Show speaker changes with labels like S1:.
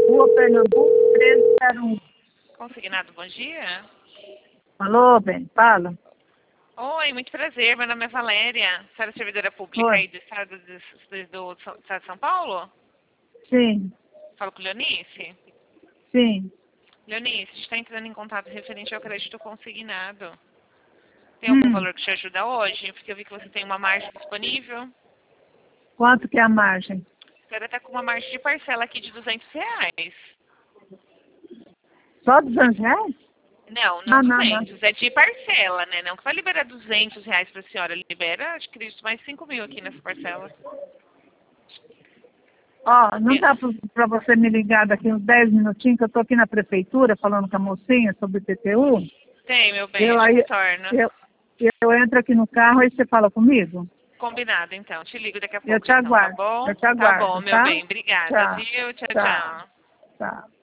S1: Rua Pernambuco, 1301.
S2: Consignado, bom dia.
S1: Alô, bem, fala.
S2: Oi, muito prazer. Meu nome é Valéria. A senhora é servidora pública
S1: Oi.
S2: aí do estado do estado de São Paulo?
S1: Sim,
S2: Falo com Leonice.
S1: sim.
S2: Leonice, a gente está entrando em contato referente ao crédito consignado. Tem algum valor que te ajuda hoje? Porque eu vi que você tem uma margem disponível.
S1: Quanto que é a margem?
S2: A senhora está com uma margem de parcela aqui de R$200.
S1: Só R$200?
S2: Não, não
S1: Não.
S2: 200. É de parcela, né? Não que vai liberar R$200 para a senhora. Libera, acho que mais 5.000 aqui nessa parcela.
S1: Ó, não dá pra você me ligar daqui uns 10 minutinhos, que eu tô aqui na prefeitura falando com a mocinha sobre o PTU.
S2: Tem, meu bem, eu te retorno.
S1: Eu entro aqui no carro e você fala comigo?
S2: Combinado, então. Te ligo daqui a
S1: Eu
S2: pouco,
S1: te
S2: então, tá
S1: aguardo.
S2: bom?
S1: Eu te
S2: Tá bom,
S1: aguardo,
S2: meu
S1: tá?
S2: bem. Obrigada,
S1: Tchau,
S2: viu? Tchau,
S1: tchau,
S2: tchau.
S1: tchau.